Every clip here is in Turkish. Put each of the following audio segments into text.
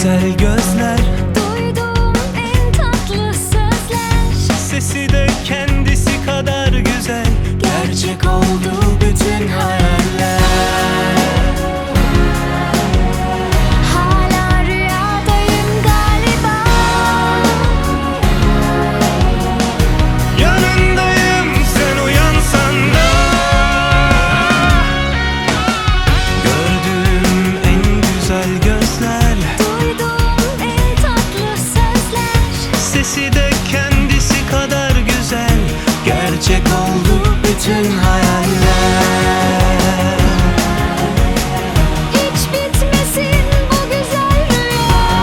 güzel gözler, duyduğum en tatlı sözler. sesi de kendisi kadar güzel. Gerçek oldu bütün hayaller. Hala rüyadayım galiba. Yanındayım sen uyansan da. Gördüğüm en güzel gözler, Duyduğum en tatlı sözler. sesi de kendisi kadar güzel. Gerçek oldu bütün hayaller. Hiç bitmesin bu güzel rüya.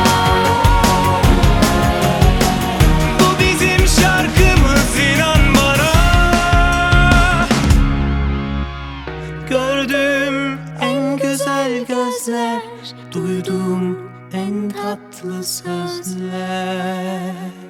Bu bizim şarkımız, inan bana. Gördüğüm en güzel gözler, duyduğum en tatlı sözler.